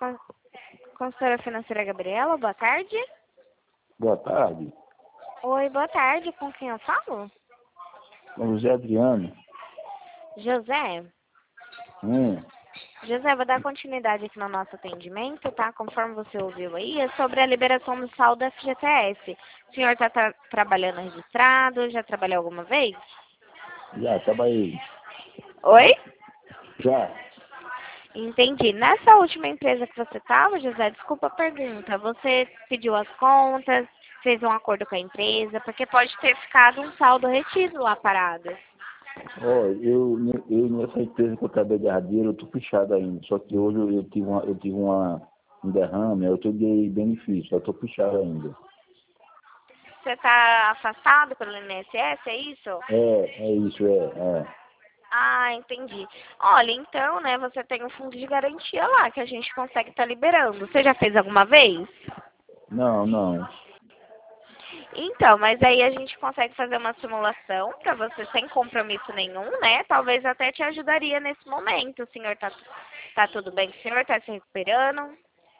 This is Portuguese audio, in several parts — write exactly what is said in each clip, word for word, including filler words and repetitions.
con- consultora financeira Gabriela, boa tarde. Boa tarde. Oi, boa tarde, com quem eu falo? Com José Adriano. José. Hum. José, vou dar continuidade aqui no nosso atendimento, tá? Conforme você ouviu aí, é sobre a liberação do saldo F G T S. O senhor está tra trabalhando registrado? Já trabalhou alguma vez? Já, trabalhei. Oi? Já. Entendi. Nessa última empresa que você estava, José, desculpa a pergunta, você pediu as contas, fez um acordo com a empresa, porque pode ter ficado um saldo retido lá parado. Ó, eu, eu nessa empresa que eu trabalhei de arradeiro, eu tô fechado ainda. Só que hoje eu, eu tive, uma, eu tive uma, um derrame, eu tive benefício, eu tô fechado ainda. Você está afastado pelo I N S S, é isso? É, é isso, é, é. Ah, entendi. Olha, então, né, você tem um fundo de garantia lá que a gente consegue estar liberando. Você já fez alguma vez? Não, não. Então, mas aí a gente consegue fazer uma simulação para você sem compromisso nenhum, né? Talvez até te ajudaria nesse momento. O senhor tá, tá tudo bem? O senhor tá se recuperando?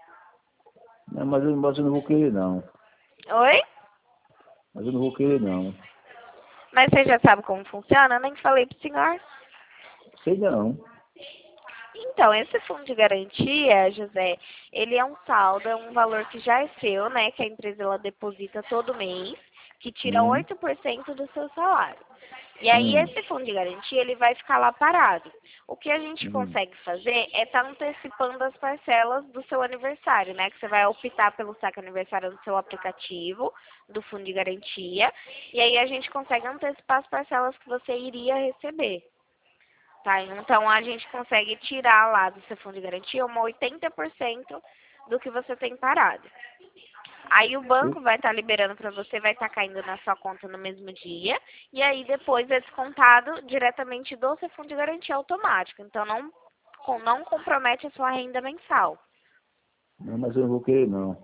Não, mas, eu, mas eu não vou querer, não. Oi? Mas eu não vou querer, não. Mas você já sabe como funciona? Eu nem falei pro senhor. Sei não. Então, esse fundo de garantia, José, ele é um saldo, é um valor que já é seu, né? Que a empresa ela deposita todo mês, que tira Hum, oito por cento do seu salário. E aí, hum, esse fundo de garantia, ele vai ficar lá parado. O que a gente hum, consegue fazer é estar antecipando as parcelas do seu aniversário, né? Que você vai optar pelo saque aniversário no seu aplicativo do fundo de garantia. E aí, a gente consegue antecipar as parcelas que você iria receber. Tá? Então, a gente consegue tirar lá do seu fundo de garantia uma oitenta por cento do que você tem parado. Aí o banco vai estar liberando para você, vai estar caindo na sua conta no mesmo dia. E aí depois é descontado diretamente do seu fundo de garantia automático. Então, não, com- não compromete a sua renda mensal. não, mas eu não vou querer, não.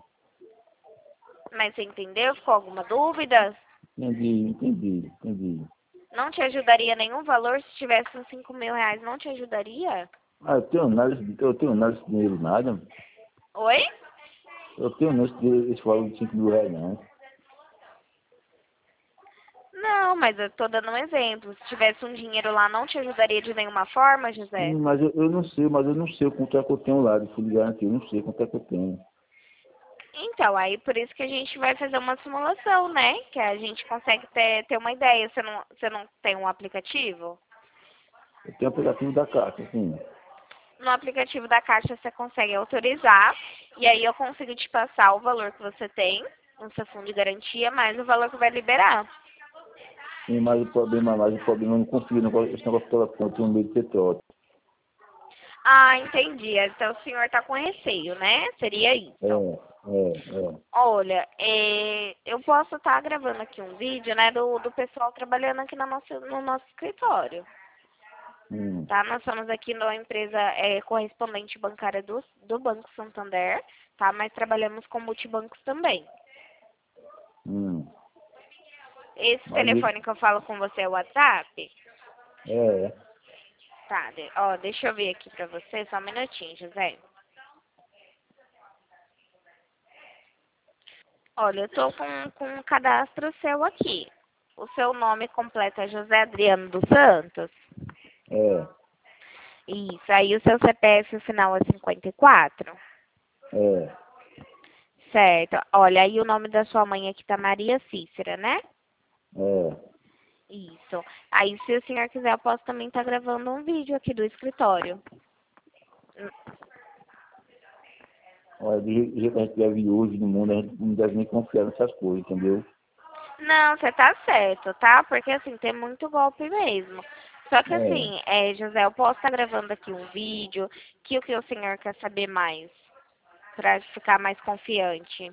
Mas você entendeu? Ficou alguma dúvida? Entendi, entendi, entendi. Não te ajudaria nenhum valor? Se tivesse uns cinco mil reais, não te ajudaria? Ah, eu tenho nada, eu tenho nada desse dinheiro, nada. Oi? Eu tenho nesse, dinheiro, esse valor de cinco mil reais, não. Não, mas eu tô dando um exemplo. Se tivesse um dinheiro lá, não te ajudaria de nenhuma forma, José? Sim, mas eu, eu não sei, mas eu não sei quanto é que eu tenho lá de fundo de garantia, eu não sei quanto é que eu tenho. Então, aí por isso que a gente vai fazer uma simulação, né? Que a gente consegue ter, ter uma ideia. Você não, você não tem um aplicativo? Eu tenho aplicativo da Caixa, assim. No aplicativo da Caixa você consegue autorizar e aí eu consigo te passar o valor que você tem no seu fundo de garantia, mais o valor que vai liberar. Sim, mas o problema, mas o problema eu não consigo, não, esse negócio pela conta, eu tenho medo de ter trote. Ah, entendi. Então o senhor tá com receio, né? Seria É, isso. é, é. Olha, é, eu posso estar gravando aqui um vídeo, né, do, do pessoal trabalhando aqui no nosso, no nosso escritório. Hum, Tá? Nós somos aqui na empresa é, correspondente bancária do, do Banco Santander, tá? Mas trabalhamos com multibancos também. hum. Esse Mas, telefone que eu falo com você é o WhatsApp? é, é. Tá, de- ó, deixa eu ver aqui pra você, só um minutinho, José. Olha, eu tô com, com um cadastro seu aqui. O seu nome completo é José Adriano dos Santos? É, Isso, aí o seu C P F, o final é cinquenta e quatro? é, Certo. Olha, aí o nome da sua mãe aqui tá Maria Cícera, né? é. Isso. Aí, se o senhor quiser, eu posso também estar gravando um vídeo aqui do escritório. Olha, do jeito do jeito que a gente deve hoje no mundo, a gente não deve nem confiar nessas coisas, entendeu? Não, você tá certo, tá? Porque, assim, tem muito golpe mesmo. Só que, É. assim, é, José, eu posso estar gravando aqui um vídeo, que o que o senhor quer saber mais, pra ficar mais confiante.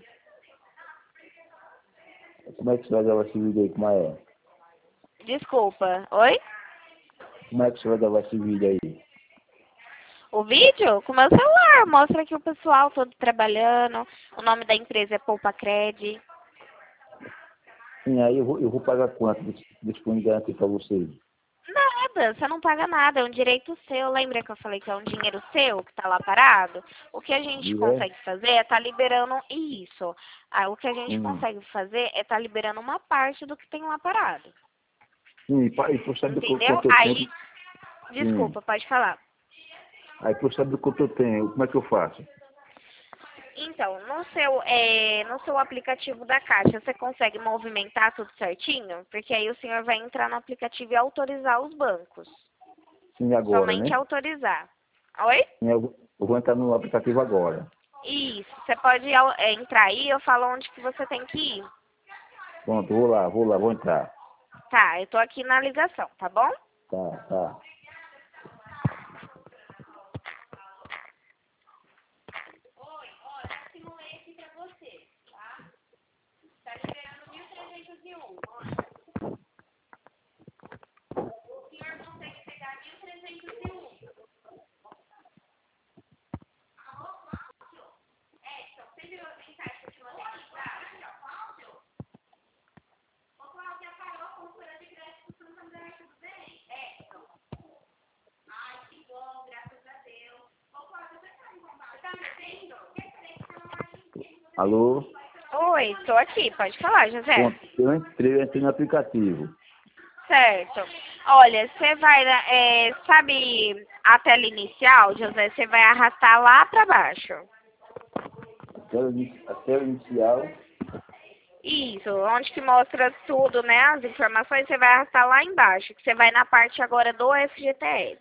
Como é que você vai gravar esse vídeo aí? Como é? Desculpa. Oi? Como é que você vai gravar esse vídeo aí? O vídeo? Com o meu celular. Mostra aqui o pessoal todo trabalhando. O nome da empresa é Poupa Cred. Sim, aí eu vou, eu vou pagar quanto desse, desse fundo de garantia pra vocês? Não, é nada, você não paga nada, é um direito seu. Lembra que eu falei que é um dinheiro seu que tá lá parado? O que a gente E é? consegue fazer é tá liberando isso. Ah, o que a gente Hum. consegue fazer é tá liberando uma parte do que tem lá parado. Sim, e pa- e por saber qu- Entendeu? quanto eu Aí, tenho. Sim. desculpa, pode falar. Aí por saber quanto eu tenho, como é que eu faço? Então, no seu, é, no seu aplicativo da Caixa, você consegue movimentar tudo certinho? Porque aí o senhor vai entrar no aplicativo e autorizar os bancos. Sim, agora, Somente né? autorizar. Oi? Sim, eu, vou- eu vou entrar no aplicativo agora. Isso. Você pode au- é, entrar aí, eu falo onde que você tem que ir. Pronto, vou lá, vou lá, vou entrar. Tá, eu tô aqui na ligação, tá bom? Tá, tá. Alô? Oi, tô aqui, pode falar, José. Pronto, eu entrei, eu entrei no aplicativo. Certo. Olha, você vai, na- é, sabe a tela inicial, José, você vai arrastar lá pra baixo. A tela, ini- a tela inicial. Isso, onde que mostra tudo, né, as informações, você vai arrastar lá embaixo, que você vai na parte agora do F G T S.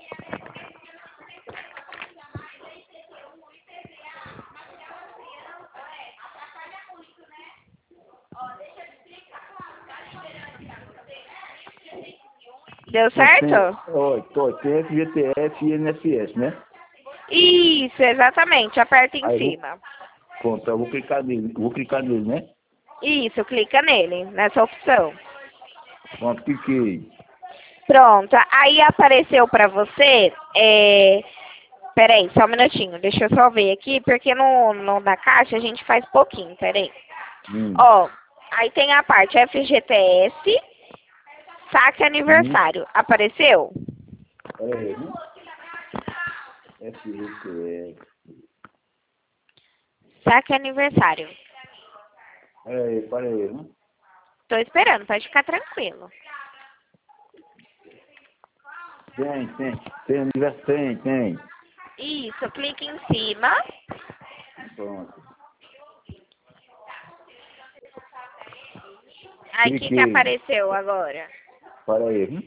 Deu Pronto, tem, certo? ó, tô, tem F G T F e I N S S, né? Isso, exatamente, aperta em Aí eu vou, cima. pronto, eu vou clicar nele, vou clicar nele, né? Isso, clica nele, nessa opção. Pronto, cliquei. Pronto, aí apareceu pra você, é... Peraí, só um minutinho, deixa eu só ver aqui, porque no, no da caixa a gente faz pouquinho, peraí. Hum, Ó, aí tem a parte F G T S, saque hum, aniversário. Apareceu? peraí, né? F G T F. Saque aniversário. Peraí, peraí, né? Tô esperando, pode ficar tranquilo. Tem, tem, tem, aniversário, tem, tem. Isso, clique em cima. Pronto, Aí o que, que cliquei. apareceu agora? Peraí, né?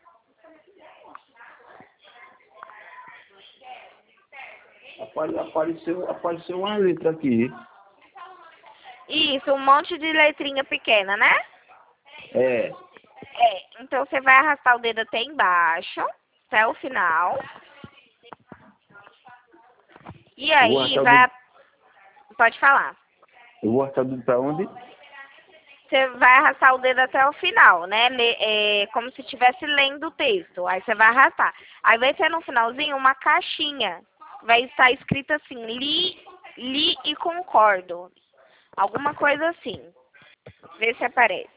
Apare- Apareceu, apareceu uma letra aqui. Isso, um monte de letrinha pequena, né? É, É, então você vai arrastar o dedo até embaixo, até o final. E eu vou aí arrastar o vai. dedo, Pode falar. eu vou arrastar o dedo pra onde? Você vai arrastar o dedo até o final, né? Le- é, como se estivesse lendo o texto. Aí você vai arrastar. Aí vai ter no finalzinho uma caixinha. Vai estar escrito assim, li, li e concordo. Alguma coisa assim. Vê se aparece.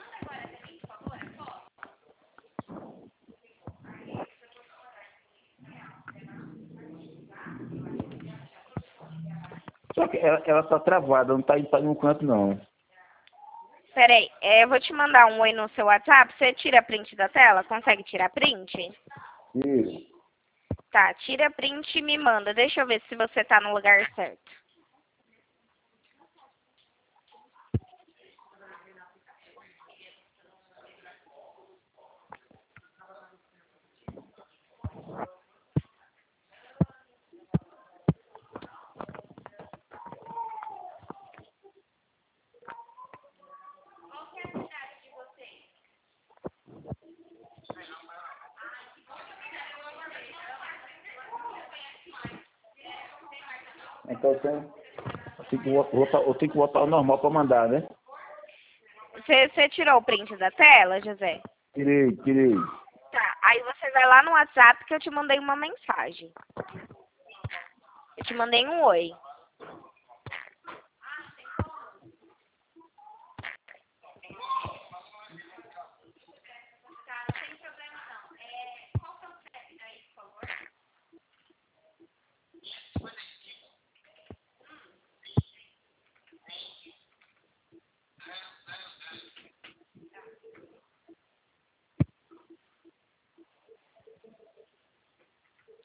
Só que ela, ela tá travada, não tá indo pra nenhum canto, não. Peraí, é, eu vou te mandar um oi no seu WhatsApp. Você tira print da tela? Consegue tirar print? Isso. Tá, tira print e me manda. Deixa eu ver se você tá no lugar certo. Então eu tenho, eu tenho que botar, botar- eu tenho que botar o normal pra mandar, né? Você, você tirou o print da tela, José? Tirei, tirei. Tá, aí você vai lá no WhatsApp que eu te mandei uma mensagem. Eu te mandei um oi.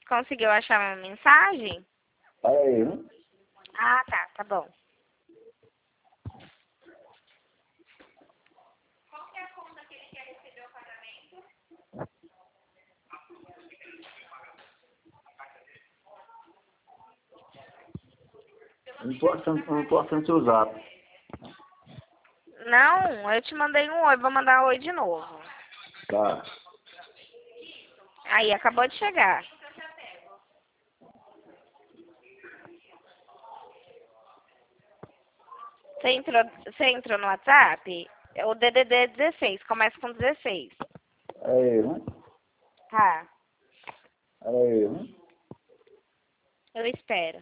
Conseguiu achar uma mensagem? Aí, né? Ah, tá, tá bom. Eu não tô achando, eu não tô achando seu zap. Não, eu te mandei um oi, vou mandar um oi de novo. Tá. Aí, acabou de chegar. Você entrou, você entrou no WhatsApp? O D D D é dezesseis, começa com dezesseis. Aí, né? Tá, Aí, né? eu espero.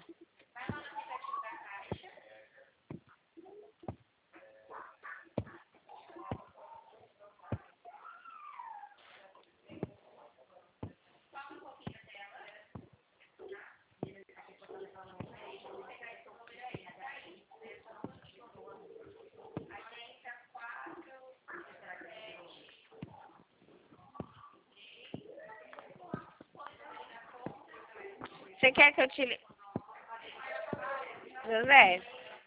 Você quer que eu te... li- José,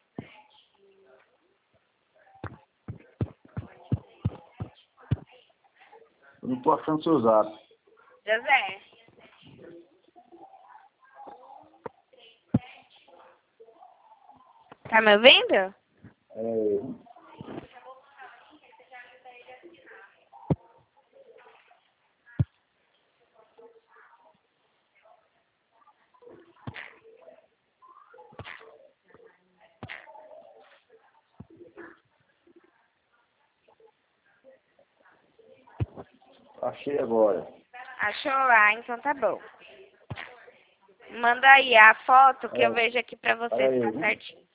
Eu não tô achando seu zap. José, tá me ouvindo? Aí, né? Achei agora. Achou lá, então tá bom. Manda aí a foto que eu Aí, vejo aqui pra você se aí, tá né? certinho.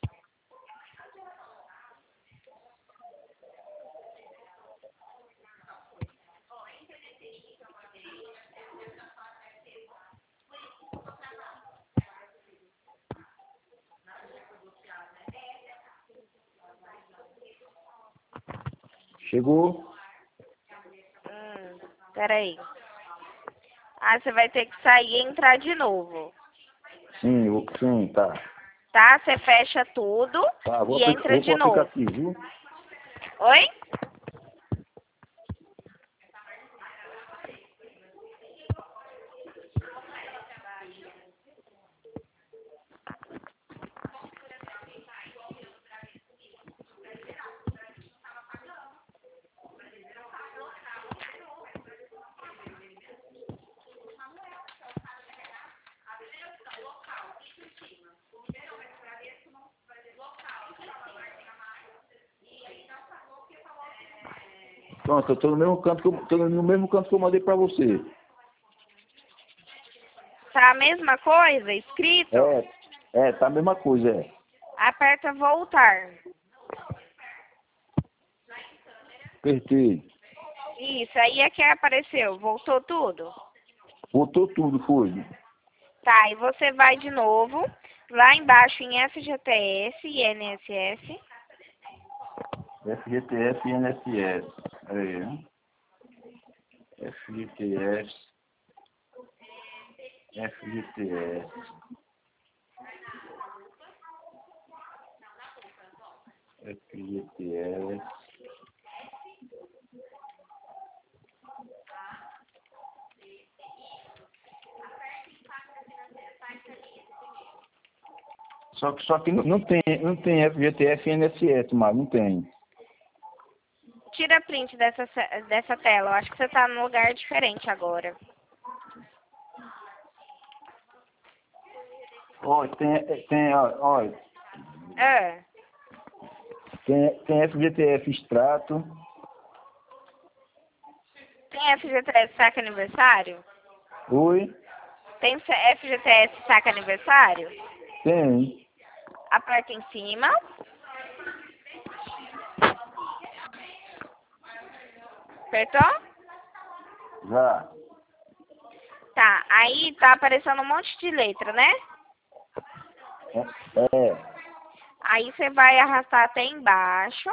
Chegou? Hum, peraí. Ah, você vai ter que sair e entrar de novo. Sim, eu- sim, tá. Tá? Você fecha tudo Tá, vou, e aplica, entra vou pro de novo. aplicativo, viu? Oi? Pronto, eu tô no mesmo canto que eu, tô no mesmo canto que eu mandei pra você. Tá a mesma coisa? Escrito? É, é, tá a mesma coisa, é. Aperta voltar. Apertei. Isso, aí é que apareceu. Voltou tudo? Botou tudo, foi. Tá, e você vai de novo. Lá embaixo em F G T S e I N S S. F G T S e I N S S. Aí, né? F G T S. F G T S. F G T S. Só que, só que não não tem, não tem F G T S e I N S S, mas não tem. Tira print dessa, ce- dessa tela. Eu acho que você tá num lugar diferente agora. Olha, tem, tem, ó, olha, Ah, tem, tem F G T S extrato. tem F G T S saque aniversário? Oi? Tem C- F G T S saque aniversário? Tem. Aperta em cima. Apertou? Já. Tá, aí tá aparecendo um monte de letra, né? É. é. Aí você vai arrastar até embaixo.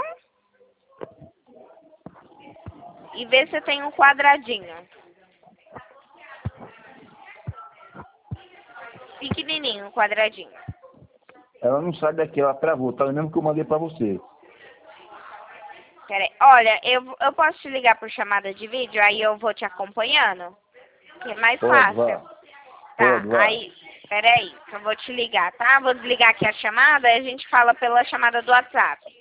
E ver se tem um quadradinho. pequenininho, quadradinho. Ela não sai daqui, ela travou, tá lembrando que eu mandei pra você. Peraí. Olha, eu, eu posso te ligar por chamada de vídeo, aí eu vou te acompanhando, que é mais Pode, fácil. vá. Tá, Pode, vá. aí, peraí, que eu vou te ligar, tá? Vou desligar aqui a chamada e a gente fala pela chamada do WhatsApp.